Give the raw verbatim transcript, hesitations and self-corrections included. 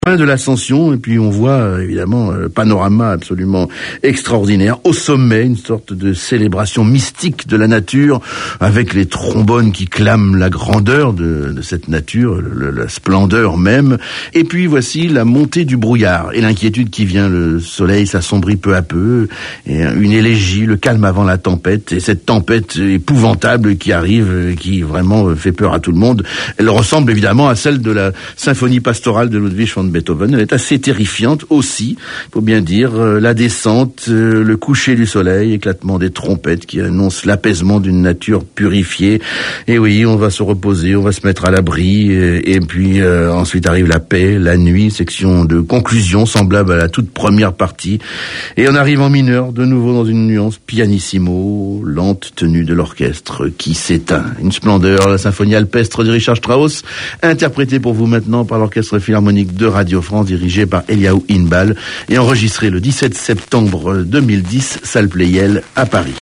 Fin de l'ascension, et puis on voit évidemment un panorama absolument extraordinaire. Au sommet, une sorte de célébration mystique de la nature, avec les trombones qui clament la grandeur de, de cette nature, le, la splendeur même. Et puis voici la montée du brouillard et l'inquiétude qui vient. Le soleil s'assombrit peu à peu, et une élégie, le calme avant la tempête, et cette tempête épouvantable qui arrive, qui vraiment fait peur à tout le monde. Elle ressemble évidemment à celle de la symphonie pastorale de Ludwig van Beethoven. Elle est assez terrifiante aussi, il faut bien dire. La descente, le coucher du soleil, éclatement des trompettes qui annoncent l'apaisement d'une nature purifiée. Et oui, on va se reposer, on va se mettre à l'abri, et, et puis euh, ensuite arrive la paix, la nuit, section de conclusion semblable à la toute première partie. Et on arrive en mineur, de nouveau dans une nuance pianissimo, lente tenue de l'orchestre qui s'éteint. Une splendeur, la symphonie alpestre de Richard Strauss, interprétée pour vous maintenant par l'Orchestre Philharmonique de Radio France, dirigé par Eliaou Inbal, et enregistré le dix-sept septembre deux mille dix, salle Pleyel à Paris.